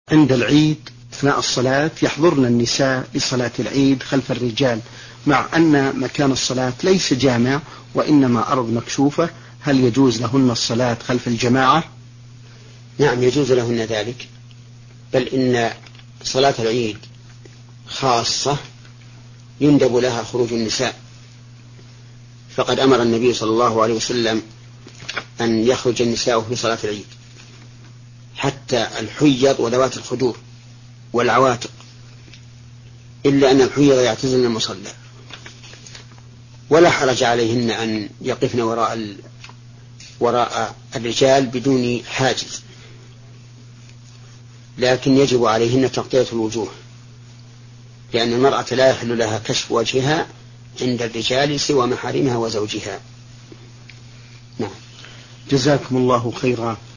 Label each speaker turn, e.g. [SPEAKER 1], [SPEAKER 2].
[SPEAKER 1] عند العيد أثناء الصلاة يحضرن النساء لصلاة العيد خلف الرجال، مع أن مكان الصلاة ليس جامع وإنما أرض مكشوفة، هل يجوز لهن الصلاة خلف الجماعة؟
[SPEAKER 2] نعم يجوز لهن ذلك، بل إن صلاة العيد خاصة يندب لها خروج النساء، فقد أمر النبي صلى الله عليه وسلم أن يخرج النساء في صلاة العيد، حتى الحيض وذوات الخدور والعواتق، إلا أن الحيض يعتزلن المصلى، ولا حرج عليهن أن يقفن وراء الرجال بدون حاجز، لكن يجب عليهن تغطية الوجوه، لأن المرأة لا يحل لها كشف وجهها عند الرجال سوى محارمها وزوجها. نعم.
[SPEAKER 1] جزاكم الله خيرا.